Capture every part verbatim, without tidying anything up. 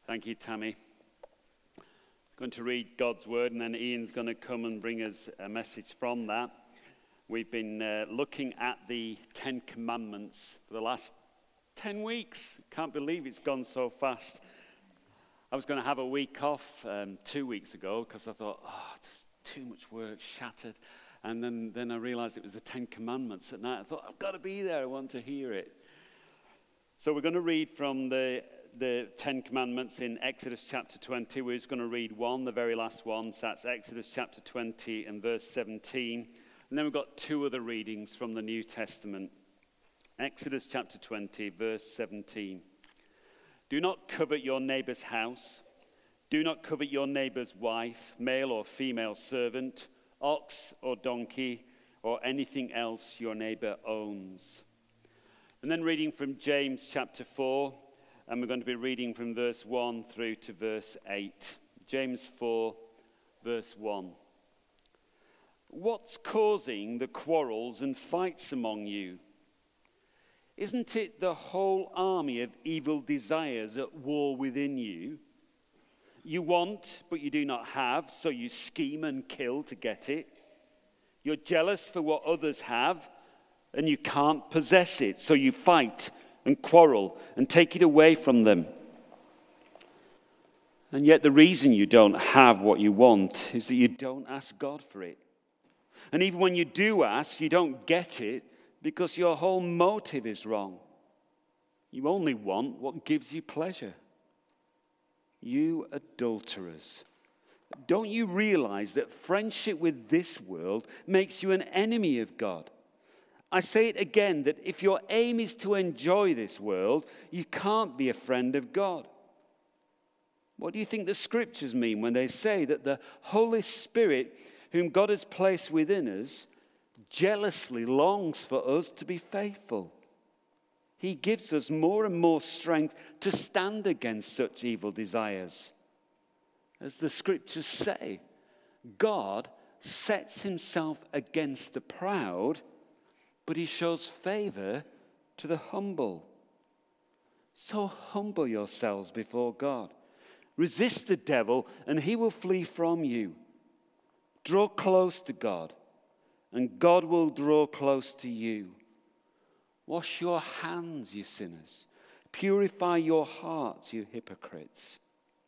Thank you, Tammy. I'm going to read God's word, and then Ian's going to come and bring us a message from that. We've been uh, looking at the Ten Commandments for the last ten weeks. Can't believe it's gone so fast. I was going to have a week off um, two weeks ago because I thought, oh, there's too much work, shattered. And then, then I realized it was the Ten Commandments at night. I thought, I've got to be there. I want to hear it. So we're going to read from the the Ten Commandments in Exodus chapter twenty. We're just going to read one, the very last one. So that's Exodus chapter twenty and verse seventeen. And then we've got two other readings from the New Testament. Exodus chapter twenty, verse seventeen. Do not covet your neighbor's house. Do not covet your neighbor's wife, male or female servant, ox or donkey, or anything else your neighbor owns. And then reading from James chapter four, and we're going to be reading from verse one through to verse eight. James four, verse one. What's causing the quarrels and fights among you? Isn't it the whole army of evil desires at war within you? You want, but you do not have, so you scheme and kill to get it. You're jealous for what others have, and you can't possess it, so you fight and quarrel and take it away from them. And yet the reason you don't have what you want is that you don't ask God for it. And even when you do ask, you don't get it because your whole motive is wrong. You only want what gives you pleasure. You adulterers. Don't you realize that friendship with this world makes you an enemy of God? I say it again, that if your aim is to enjoy this world, you can't be a friend of God. What do you think the scriptures mean when they say that the Holy Spirit, whom God has placed within us, jealously longs for us to be faithful? He gives us more and more strength to stand against such evil desires. As the scriptures say, God sets himself against the proud, but he shows favor to the humble. So humble yourselves before God. Resist the devil, and he will flee from you. Draw close to God, and God will draw close to you. Wash your hands, you sinners. Purify your hearts, you hypocrites.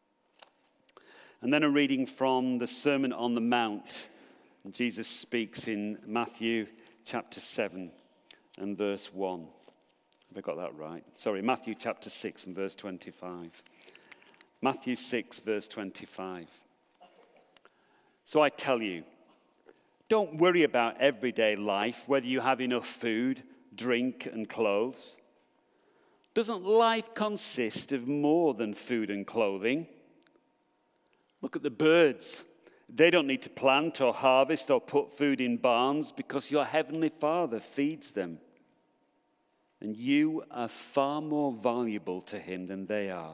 And then a reading from the Sermon on the Mount. Jesus speaks in Matthew chapter seven and verse one. Have I got that right? Sorry, Matthew chapter six and verse twenty-five. Matthew six, verse twenty-five. So I tell you, don't worry about everyday life, whether you have enough food, drink, and clothes. Doesn't life consist of more than food and clothing? Look at the birds. They don't need to plant or harvest or put food in barns because your heavenly Father feeds them. And you are far more valuable to him than they are.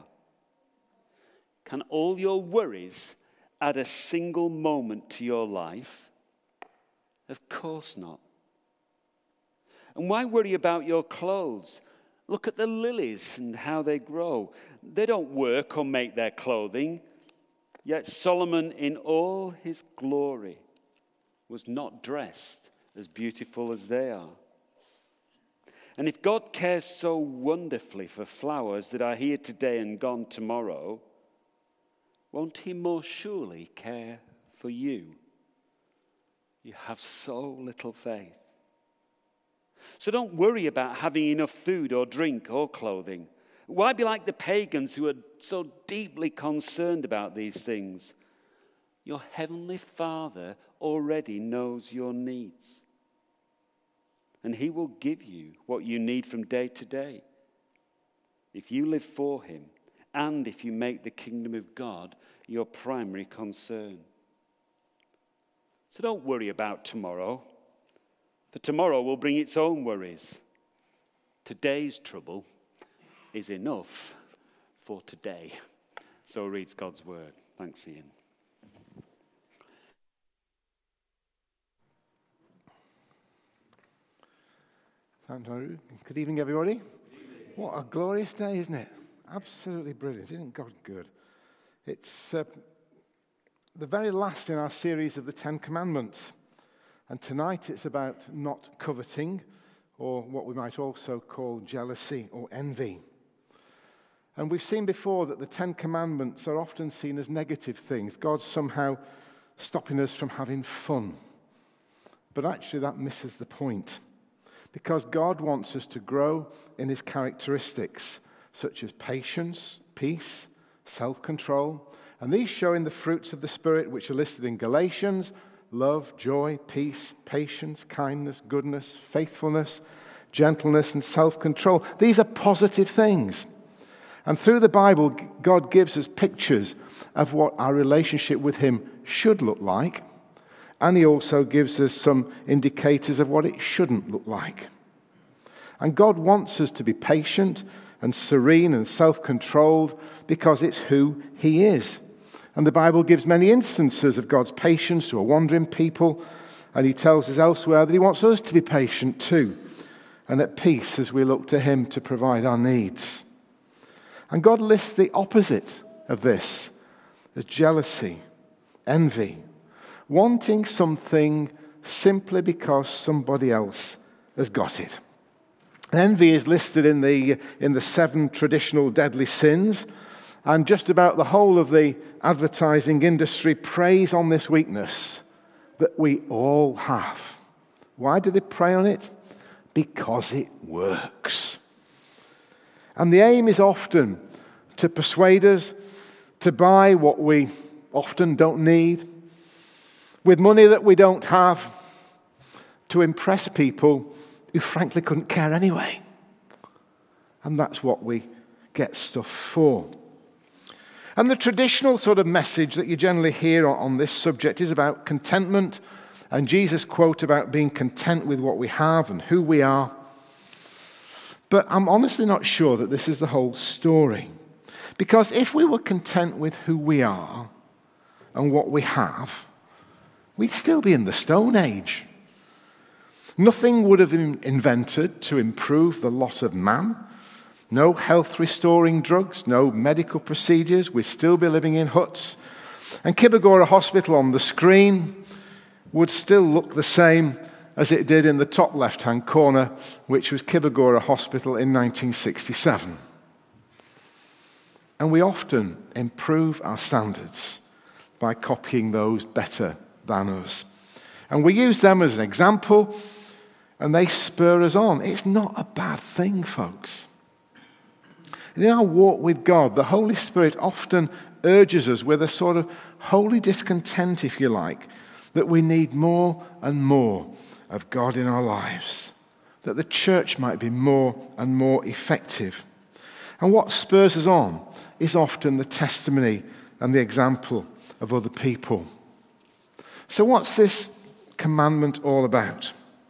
Can all your worries add a single moment to your life? Of course not. And why worry about your clothes? Look at the lilies and how they grow. They don't work or make their clothing. Yet Solomon in all his glory was not dressed as beautiful as they are. And if God cares so wonderfully for flowers that are here today and gone tomorrow, won't he more surely care for you? You have so little faith. So don't worry about having enough food or drink or clothing. Why be like the pagans who are so deeply concerned about these things? Your heavenly Father already knows your needs. And he will give you what you need from day to day. If you live for him, and if you make the kingdom of God your primary concern. So don't worry about tomorrow, for tomorrow will bring its own worries. Today's trouble is enough for today. So reads God's word. Thanks, Ian. Thanks, Andrew. Good evening, everybody. Good evening. What a glorious day, isn't it? Absolutely brilliant. Isn't God good? It's uh, the very last in our series of the Ten Commandments. And tonight it's about not coveting, or what we might also call jealousy or envy. And we've seen before that the Ten Commandments are often seen as negative things. God's somehow stopping us from having fun. But actually that misses the point. Because God wants us to grow in his characteristics, such as patience, peace, self-control. And these showing the fruits of the Spirit, which are listed in Galatians: love, joy, peace, patience, kindness, goodness, faithfulness, gentleness, and self-control. These are positive things. And through the Bible, God gives us pictures of what our relationship with him should look like. And he also gives us some indicators of what it shouldn't look like. And God wants us to be patient and serene and self-controlled because it's who he is. And the Bible gives many instances of God's patience to a wandering people. And he tells us elsewhere that he wants us to be patient too, and at peace as we look to him to provide our needs. And God lists the opposite of this as jealousy, envy, wanting something simply because somebody else has got it. And envy is listed in the, in the seven traditional deadly sins, and just about the whole of the advertising industry preys on this weakness that we all have. Why do they prey on it? Because it works. And the aim is often to persuade us to buy what we often don't need, with money that we don't have, to impress people who frankly couldn't care anyway. And that's what we get stuff for. And the traditional sort of message that you generally hear on this subject is about contentment, and Jesus' quote about being content with what we have and who we are. But I'm honestly not sure that this is the whole story. Because if we were content with who we are and what we have, we'd still be in the Stone Age. Nothing would have been invented to improve the lot of man. No health-restoring drugs, no medical procedures. We'd still be living in huts. And Kibagora Hospital on the screen would still look the same as it did in the top left-hand corner, which was Kibagora Hospital in nineteen sixty-seven. And we often improve our standards by copying those better than us. And we use them as an example, and they spur us on. It's not a bad thing, folks. In our walk with God, the Holy Spirit often urges us with a sort of holy discontent, if you like, that we need more and more of God in our lives, that the church might be more and more effective. And what spurs us on is often the testimony and the example of other people. So what's this commandment all about?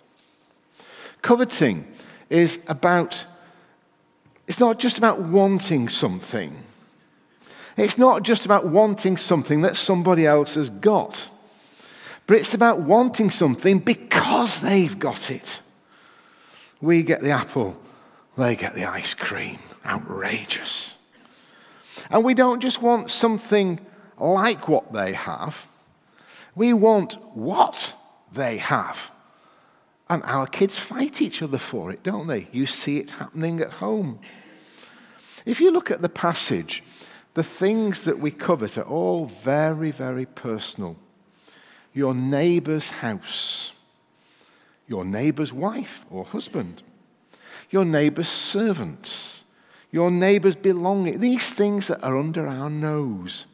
Coveting is about, it's not just about wanting something. It's not just about wanting something that somebody else has got. But it's about wanting something because they've got it. We get the apple, they get the ice cream. Outrageous. And we don't just want something like what they have. We want what they have. And our kids fight each other for it, don't they? You see it happening at home. If you look at the passage, the things that we covet are all very, very personal. Your neighbor's house, your neighbor's wife or husband, your neighbor's servants, your neighbor's belongings, these things that are under our nose.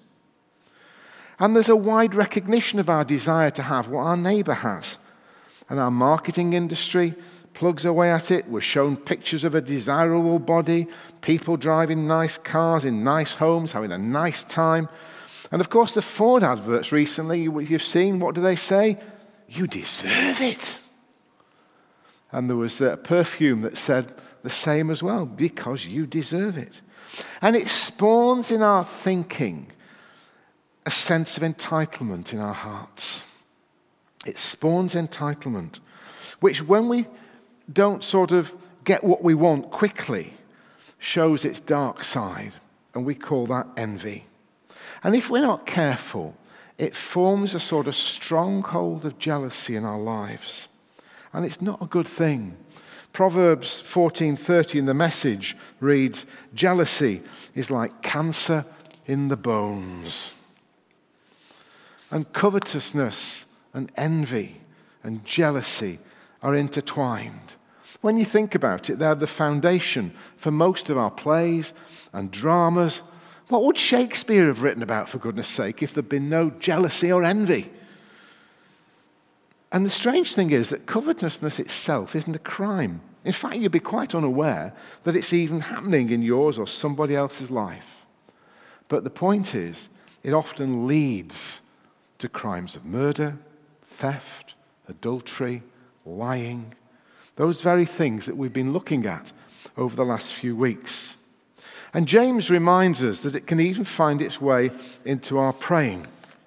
And there's a wide recognition of our desire to have what our neighbor has. And our marketing industry plugs away at it. We're shown pictures of a desirable body, people driving nice cars in nice homes, having a nice time. And of course, the Ford adverts recently, you've seen, what do they say? You deserve it. And there was a perfume that said the same as well, because you deserve it. And it spawns in our thinking a sense of entitlement in our hearts. It spawns entitlement, which when we don't sort of get what we want quickly, shows its dark side. And we call that envy. And if we're not careful, it forms a sort of stronghold of jealousy in our lives. And it's not a good thing. Proverbs fourteen thirty in the Message reads, "Jealousy is like cancer in the bones." And covetousness and envy and jealousy are intertwined. When you think about it, they're the foundation for most of our plays and dramas. What would Shakespeare have written about, for goodness sake, if there'd been no jealousy or envy? And the strange thing is that covetousness itself isn't a crime. In fact, you'd be quite unaware that it's even happening in yours or somebody else's life. But the point is, it often leads to crimes of murder, theft, adultery, lying, those very things that we've been looking at over the last few weeks. And James reminds us that it can even find its way into our praying.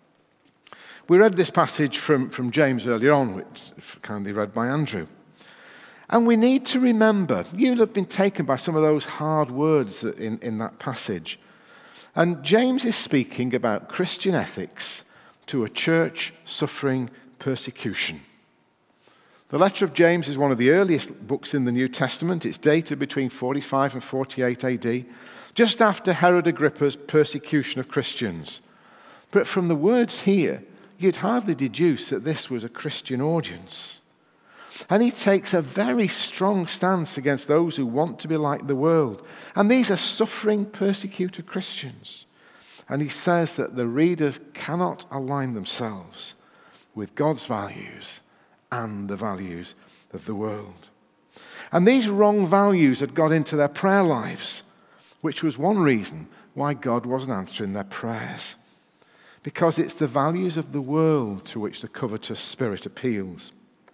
We read this passage from, from James earlier on, which was kindly read by Andrew. And we need to remember, you'll have been taken by some of those hard words in, in that passage. And James is speaking about Christian ethics to a church suffering persecution. The letter of James is one of the earliest books in the New Testament. It's dated between forty-five and forty-eight A D, just after Herod Agrippa's persecution of Christians. But from the words here, you'd hardly deduce that this was a Christian audience. And he takes a very strong stance against those who want to be like the world. And these are suffering, persecuted Christians. And he says that the readers cannot align themselves with God's values and the values of the world. And these wrong values had got into their prayer lives, which was one reason why God wasn't answering their prayers. Because it's the values of the world to which the covetous spirit appeals.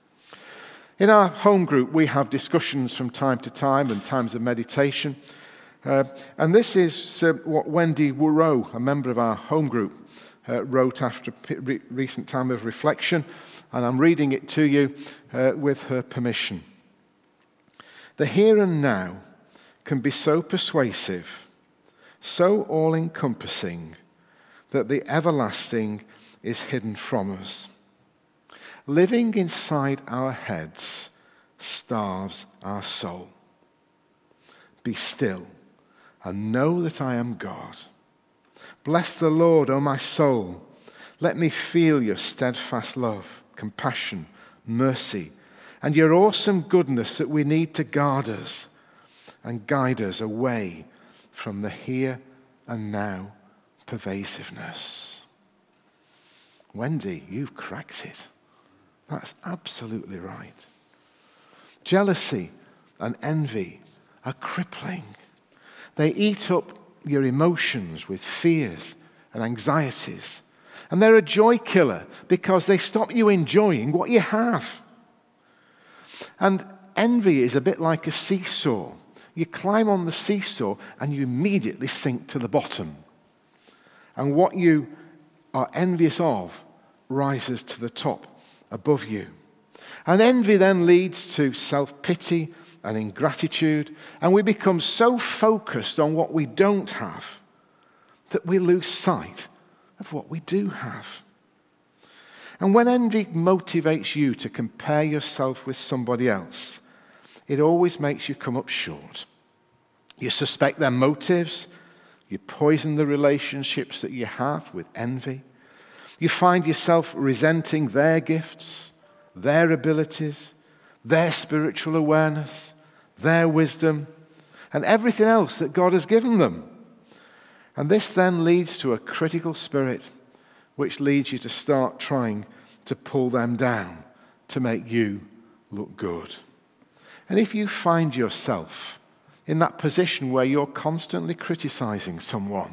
In our home group, we have discussions from time to time and times of meditation. Uh, and this is uh, what Wendy Woorow, a member of our home group, uh, wrote after a re- recent time of reflection. And I'm reading it to you uh, with her permission. The here and now can be so persuasive, so all-encompassing, that the everlasting is hidden from us. Living inside our heads starves our soul. Be still and know that I am God. Bless the Lord, O my soul. Let me feel your steadfast love, compassion, mercy, and your awesome goodness that we need to guard us and guide us away from the here and now pervasiveness. Wendy, you've cracked it. That's absolutely right. Jealousy and envy are crippling. They eat up your emotions with fears and anxieties. And they're a joy killer because they stop you enjoying what you have. And envy is a bit like a seesaw. You climb on the seesaw and you immediately sink to the bottom. And what you are envious of rises to the top above you. And envy then leads to self-pity and ingratitude, and we become so focused on what we don't have that we lose sight of what we do have. And when envy motivates you to compare yourself with somebody else, it always makes you come up short. You suspect their motives. You poison the relationships that you have with envy. You find yourself resenting their gifts, their abilities, their spiritual awareness, their wisdom, and everything else that God has given them. And this then leads to a critical spirit, which leads you to start trying to pull them down to make you look good. And if you find yourself in that position where you're constantly criticizing someone,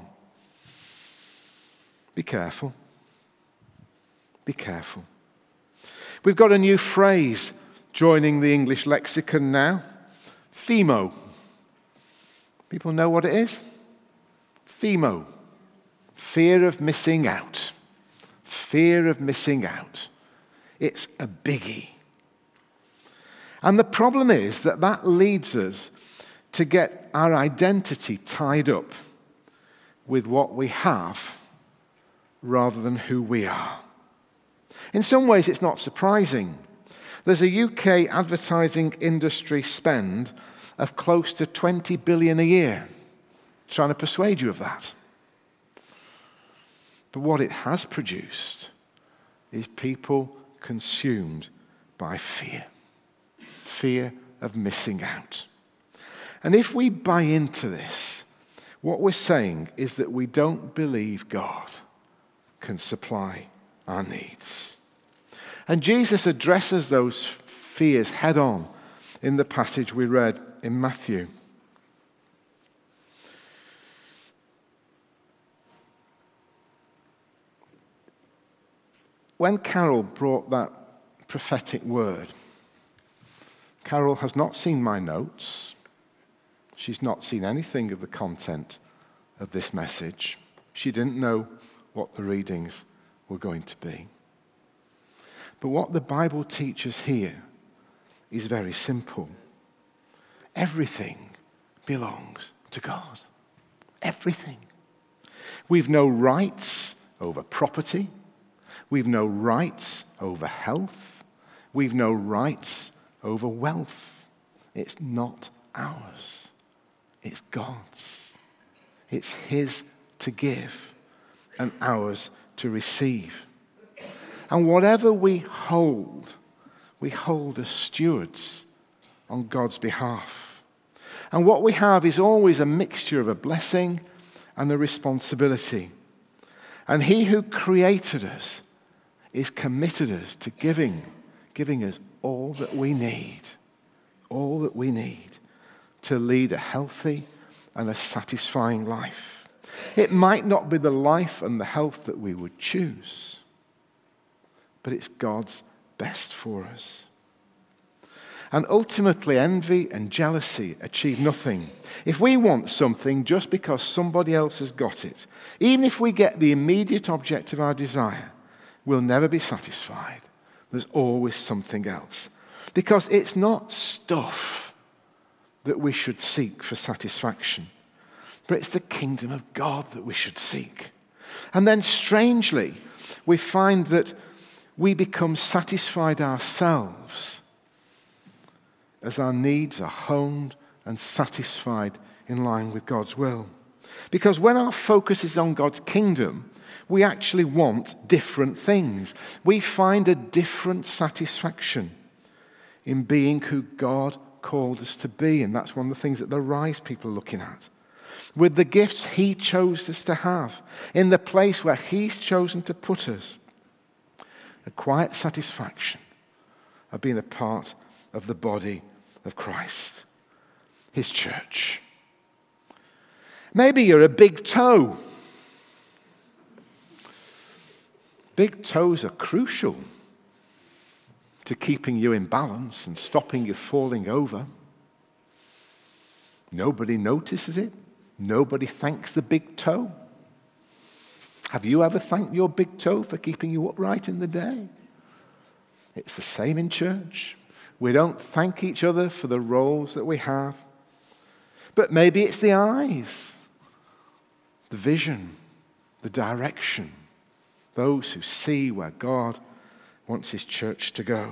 be careful. Be careful. We've got a new phrase joining the English lexicon now. FEMO. People know what it is? FEMO. Fear of missing out. Fear of missing out. It's a biggie. And the problem is that that leads us to get our identity tied up with what we have rather than who we are. In some ways, it's not surprising. There's a U K advertising industry spend of close to twenty billion a year, trying to persuade you of that. But what it has produced is people consumed by fear. Fear of missing out. And if we buy into this, what we're saying is that we don't believe God can supply our needs. And Jesus addresses those fears head on in the passage we read in Matthew. When Carol brought that prophetic word, Carol has not seen my notes. She's not seen anything of the content of this message. She didn't know what the readings were going to be. But what the Bible teaches here is very simple. Everything belongs to God. Everything. We've no rights over property. We've no rights over health. We've no rights over wealth. It's not ours. It's God's. It's His to give and ours to receive. And whatever we hold, we hold as stewards on God's behalf. And what we have is always a mixture of a blessing and a responsibility. And He who created us is committed us to giving, giving us all that we need, all that we need to lead a healthy and a satisfying life. It might not be the life and the health that we would choose, but it's God's best for us. And ultimately, envy and jealousy achieve nothing. If we want something just because somebody else has got it, even if we get the immediate object of our desire, we'll never be satisfied. There's always something else. Because it's not stuff that we should seek for satisfaction, but it's the kingdom of God that we should seek. And then strangely, we find that we become satisfied ourselves as our needs are honed and satisfied in line with God's will. Because when our focus is on God's kingdom, we actually want different things. We find a different satisfaction in being who God called us to be. And that's one of the things that the Rise people are looking at. With the gifts He chose us to have, in the place where He's chosen to put us, a quiet satisfaction of being a part of the body of Christ, His church. Maybe you're a big toe. Big toes are crucial to keeping you in balance and stopping you falling over. Nobody notices it. Nobody thanks the big toe. Have you ever thanked your big toe for keeping you upright in the day? It's the same in church. We don't thank each other for the roles that we have. But maybe it's the eyes, the vision, the direction, those who see where God wants His church to go.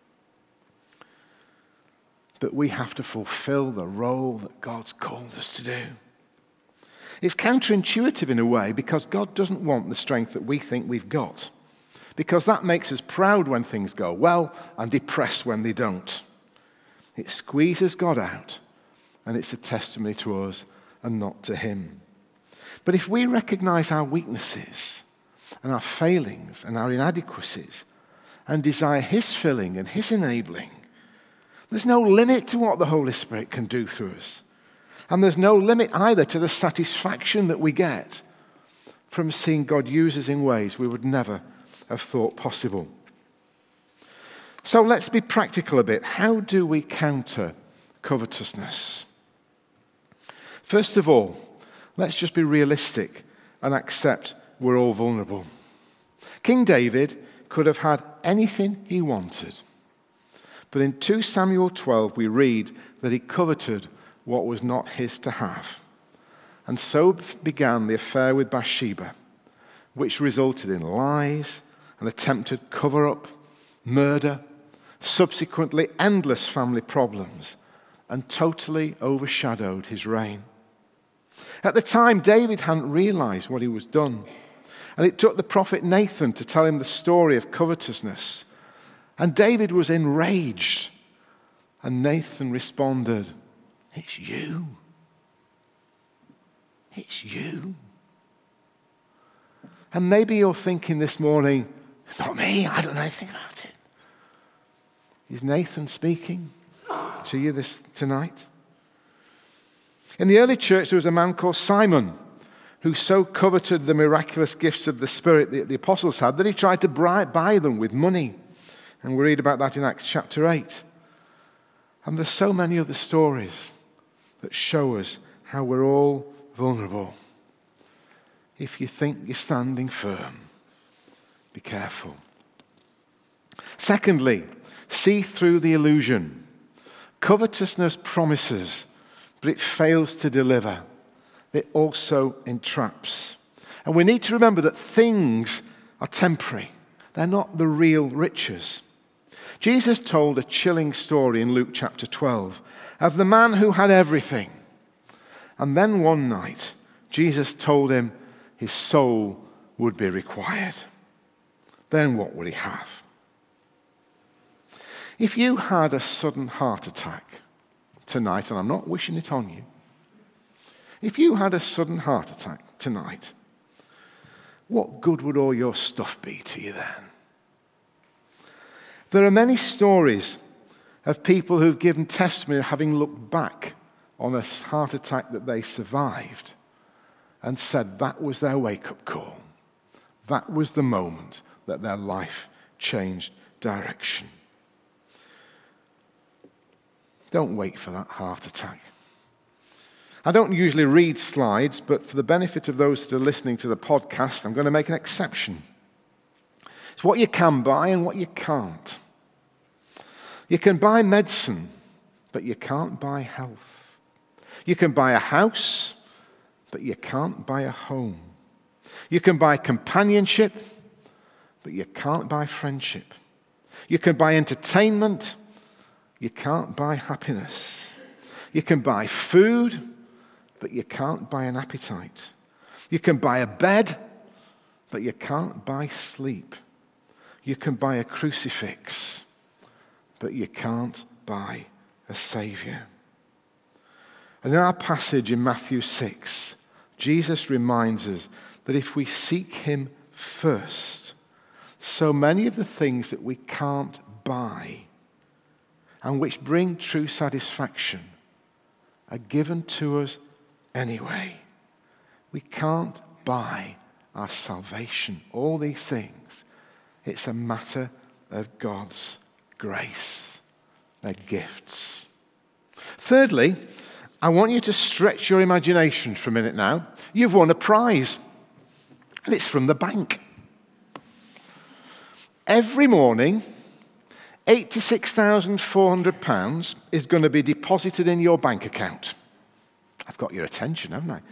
But we have to fulfill the role that God's called us to do. It's counterintuitive in a way because God doesn't want the strength that we think we've got. Because that makes us proud when things go well and depressed when they don't. It squeezes God out, and it's a testimony to us and not to Him. But if we recognize our weaknesses and our failings and our inadequacies and desire His filling and His enabling, there's no limit to what the Holy Spirit can do through us. And there's no limit either to the satisfaction that we get from seeing God use us in ways we would never have thought possible. So let's be practical a bit. How do we counter covetousness? First of all, let's just be realistic and accept we're all vulnerable. King David could have had anything he wanted. But in two Samuel twelve, we read that he coveted what was not his to have. And so began the affair with Bathsheba, which resulted in lies, an attempted cover-up, murder, subsequently endless family problems, and totally overshadowed his reign. At the time, David hadn't realized what he was done, and it took the prophet Nathan to tell him the story of covetousness. And David was enraged, and Nathan responded, "It's you. It's you." And maybe you're thinking this morning, "Not me, I don't know anything about it." Is Nathan speaking to you this tonight? In the early church, there was a man called Simon who so coveted the miraculous gifts of the Spirit that the apostles had that he tried to buy them with money. And we read about that in Acts chapter eight. And there's so many other stories that show us how we're all vulnerable. If you think you're standing firm, be careful. Secondly, see through the illusion. Covetousness promises, but it fails to deliver. It also entraps. And we need to remember that things are temporary. They're not the real riches. Jesus told a chilling story in Luke chapter twelve of the man who had everything. And then one night, Jesus told him his soul would be required. Then what would he have? If you had a sudden heart attack tonight, and I'm not wishing it on you, if you had a sudden heart attack tonight, what good would all your stuff be to you then? There are many stories of people who've given testimony of having looked back on a heart attack that they survived and said that was their wake-up call. That was the moment that their life changed direction. Don't wait for that heart attack. I don't usually read slides, but for the benefit of those that are listening to the podcast, I'm going to make an exception. It's what you can buy and what you can't. You can buy medicine, but you can't buy health. You can buy a house, but you can't buy a home. You can buy companionship, but you can't buy friendship. You can buy entertainment, you can't buy happiness. You can buy food, but you can't buy an appetite. You can buy a bed, but you can't buy sleep. You can buy a crucifix, but you can't buy a Savior. And in our passage in Matthew six, Jesus reminds us that if we seek him first, so many of the things that we can't buy and which bring true satisfaction are given to us anyway. We can't buy our salvation. All these things, it's a matter of God's grace. They're gifts. Thirdly, I want you to stretch your imagination for a minute now. You've won a prize, and it's from the bank. Every morning, eighty-six thousand four hundred pounds is going to be deposited in your bank account. I've got your attention, haven't I?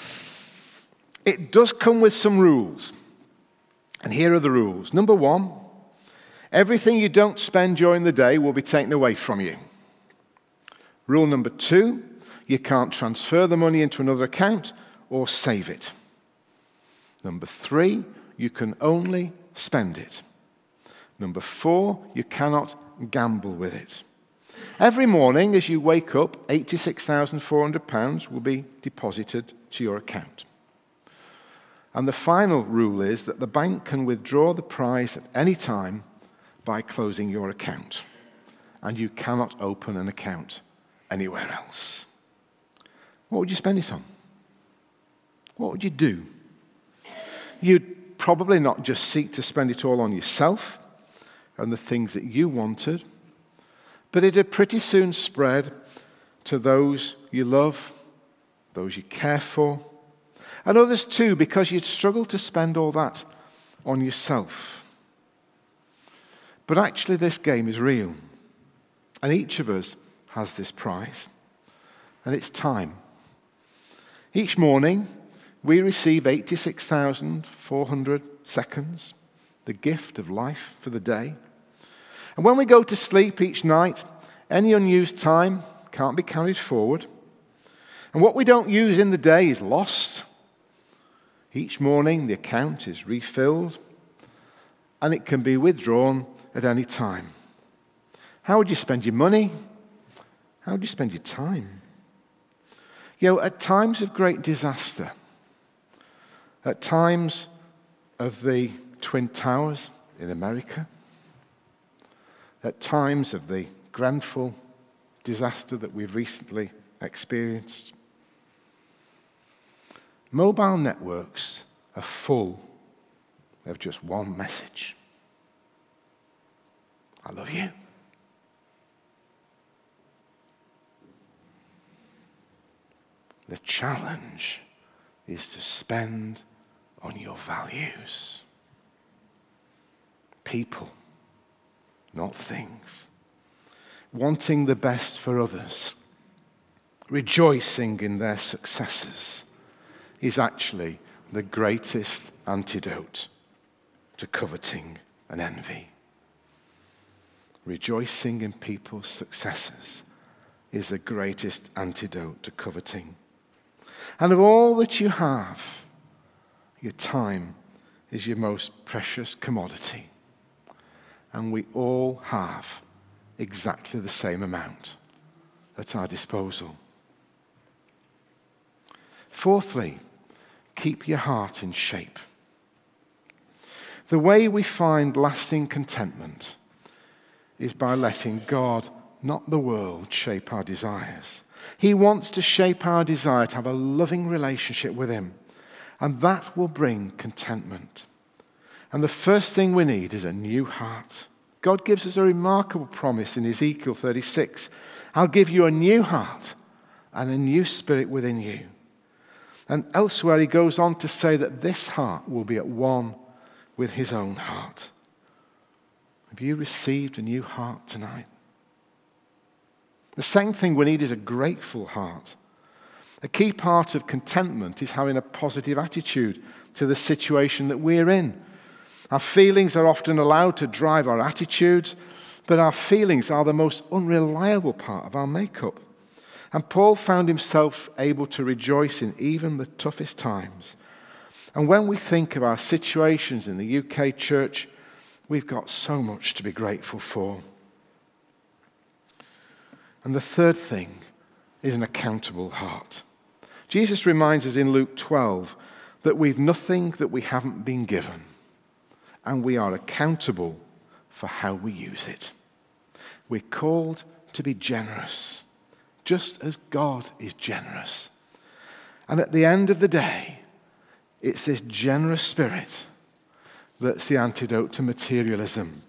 It does come with some rules. And here are the rules. Number one, everything you don't spend during the day will be taken away from you. Rule number two, you can't transfer the money into another account or save it. Number three, you can only spend it. Number four, you cannot gamble with it. Every morning as you wake up, eighty-six thousand four hundred pounds will be deposited to your account. And the final rule is that the bank can withdraw the prize at any time by closing your account. And you cannot open an account anywhere else. What would you spend it on? What would you do? You'd probably not just seek to spend it all on yourself and the things that you wanted, but it'd pretty soon spread to those you love, those you care for, and others too, because you'd struggle to spend all that on yourself. But actually this game is real, and each of us has this prize, and it's time. Each morning, we receive eighty-six thousand four hundred seconds, the gift of life for the day. And when we go to sleep each night, any unused time can't be carried forward. And what we don't use in the day is lost. Each morning, the account is refilled, and it can be withdrawn at any time. How would you spend your money? How would you spend your time? You know, at times of great disaster, at times of the Twin Towers in America, at times of the Grenfell disaster that we've recently experienced, mobile networks are full of just one message. I love you. The challenge is to spend on your values. People, not things. Wanting the best for others, rejoicing in their successes, is actually the greatest antidote to coveting and envy. Rejoicing in people's successes is the greatest antidote to coveting. And of all that you have, your time is your most precious commodity. And we all have exactly the same amount at our disposal. Fourthly, keep your heart in shape. The way we find lasting contentment is by letting God, not the world, shape our desires. He wants to shape our desire to have a loving relationship with Him, and that will bring contentment. And the first thing we need is a new heart. God gives us a remarkable promise in Ezekiel thirty-six. I'll give you a new heart and a new spirit within you. And elsewhere he goes on to say that this heart will be at one with his own heart. Have you received a new heart tonight? The second thing we need is a grateful heart. A key part of contentment is having a positive attitude to the situation that we're in. Our feelings are often allowed to drive our attitudes, but our feelings are the most unreliable part of our makeup. And Paul found himself able to rejoice in even the toughest times. And when we think of our situations in the U K church, we've got so much to be grateful for. And the third thing is an accountable heart. Jesus reminds us in Luke twelve that we've nothing that we haven't been given, and we are accountable for how we use it. We're called to be generous, just as God is generous. And at the end of the day, it's this generous spirit that's the antidote to materialism.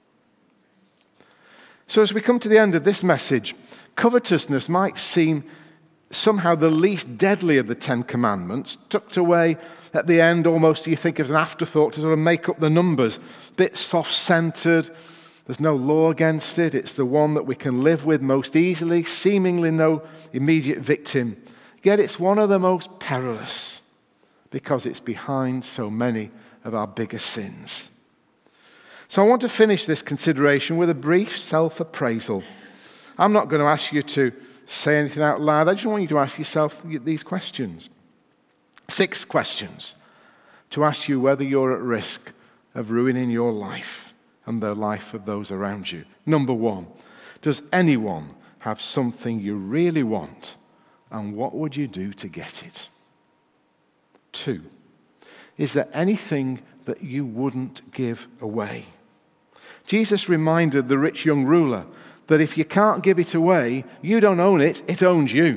So as we come to the end of this message, covetousness might seem somehow the least deadly of the Ten Commandments, tucked away at the end almost, you think, as an afterthought to sort of make up the numbers. A bit soft-centered. There's no law against it. It's the one that we can live with most easily, seemingly no immediate victim. Yet it's one of the most perilous because it's behind so many of our biggest sins. So I want to finish this consideration with a brief self-appraisal. I'm not going to ask you to say anything out loud. I just want you to ask yourself these questions. Six questions to ask you whether you're at risk of ruining your life and the life of those around you. Number one, does anyone have something you really want, and what would you do to get it? Two, is there anything that you wouldn't give away? Jesus reminded the rich young ruler that if you can't give it away, you don't own it, it owns you.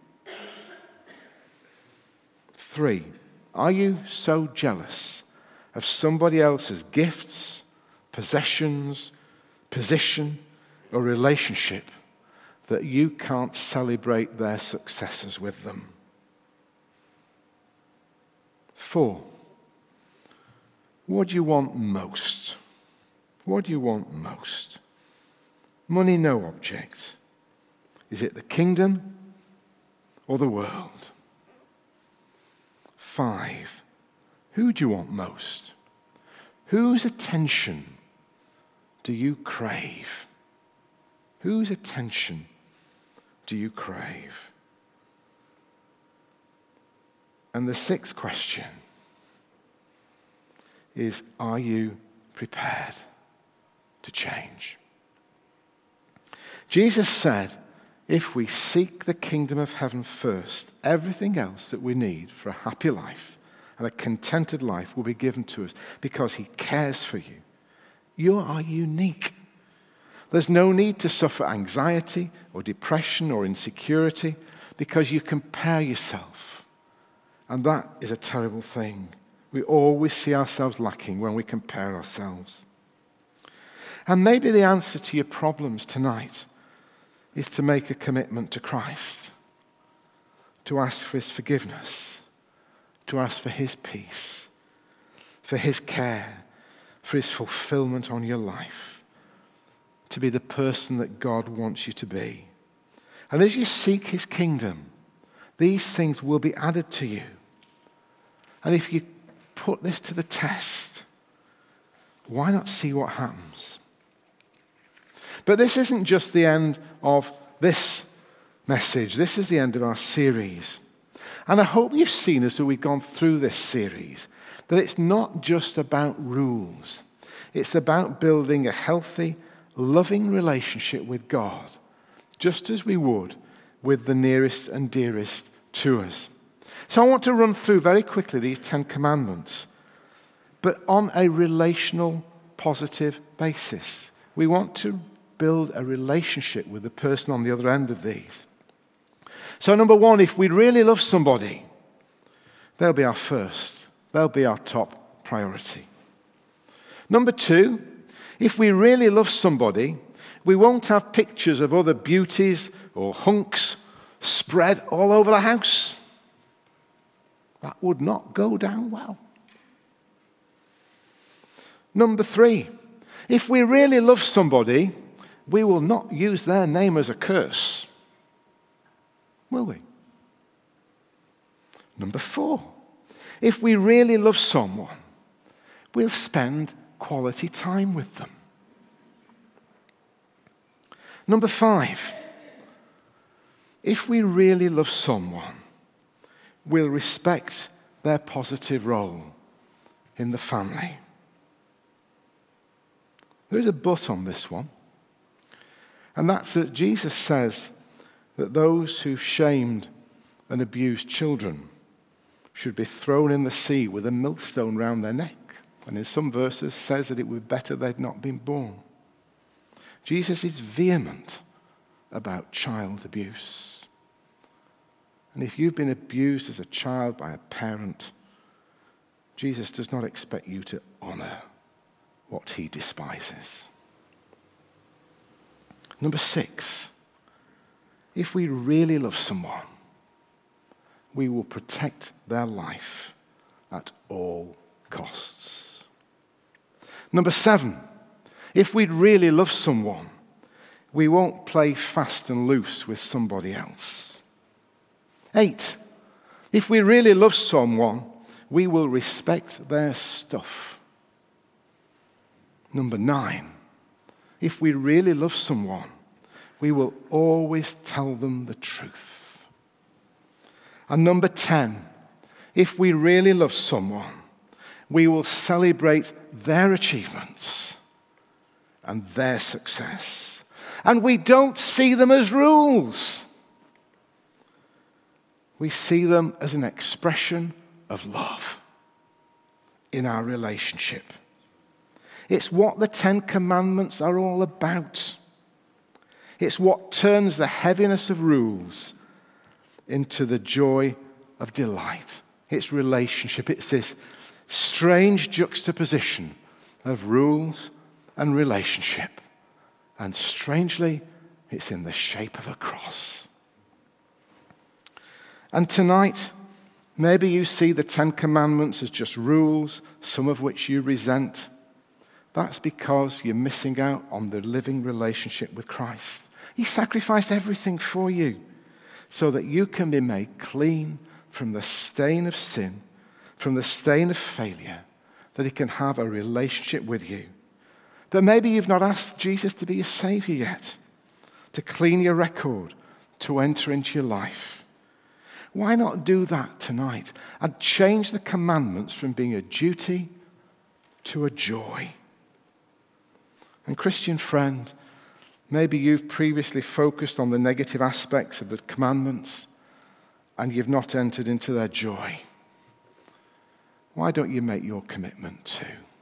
Three, are you so jealous of somebody else's gifts, possessions, position, or relationship that you can't celebrate their successes with them? Four, what do you want most? What do you want most? Money, no object. Is it the kingdom or the world? five. Who do you want most? Whose attention do you crave? Whose attention do you crave? And the sixth question is, are you prepared to change? Jesus said, if we seek the kingdom of heaven first, everything else that we need for a happy life and a contented life will be given to us because he cares for you. You are unique. There's no need to suffer anxiety or depression or insecurity because you compare yourself. And that is a terrible thing. We always see ourselves lacking when we compare ourselves. And maybe the answer to your problems tonight is to make a commitment to Christ, to ask for his forgiveness, to ask for his peace, for his care, for his fulfillment on your life, to be the person that God wants you to be. And as you seek his kingdom, these things will be added to you. And if you put this to the test, why not see what happens? But this isn't just the end of this message. This is the end of our series. And I hope you've seen as we've gone through this series that it's not just about rules. It's about building a healthy, loving relationship with God, just as we would with the nearest and dearest to us. So I want to run through very quickly these Ten Commandments, but on a relational, positive basis. We want to build a relationship with the person on the other end of these. So number one, if we really love somebody, they'll be our first. They'll be our top priority. Number two, if we really love somebody, we won't have pictures of other beauties or hunks spread all over the house. That would not go down well. Number three, if we really love somebody, we will not use their name as a curse. Will we? Number four, if we really love someone, we'll spend quality time with them. Number five, if we really love someone, we'll respect their positive role in the family. There is a but on this one, and that's that Jesus says that those who've shamed and abused children should be thrown in the sea with a millstone round their neck. And in some verses says that it would be better they'd not been born. Jesus is vehement about child abuse. And if you've been abused as a child by a parent, Jesus does not expect you to honor what he despises. Number six, if we really love someone, we will protect their life at all costs. Number seven, if we really love someone, we won't play fast and loose with somebody else. Eight, if we really love someone, we will respect their stuff. Number nine, if we really love someone, we will always tell them the truth. And number ten, if we really love someone, we will celebrate their achievements and their success. And we don't see them as rules. We see them as an expression of love in our relationship. It's what the Ten Commandments are all about. It's what turns the heaviness of rules into the joy of delight. It's relationship. It's this strange juxtaposition of rules and relationship. And strangely, it's in the shape of a cross. And tonight, maybe you see the Ten Commandments as just rules, some of which you resent. That's because you're missing out on the living relationship with Christ. He sacrificed everything for you so that you can be made clean from the stain of sin from the stain of failure, that he can have a relationship with you. But maybe you've not asked Jesus to be your Savior yet, to clean your record, to enter into your life. Why not do that tonight and change the commandments from being a duty to a joy? And Christian friend, maybe you've previously focused on the negative aspects of the commandments and you've not entered into their joy. Why don't you make your commitment too?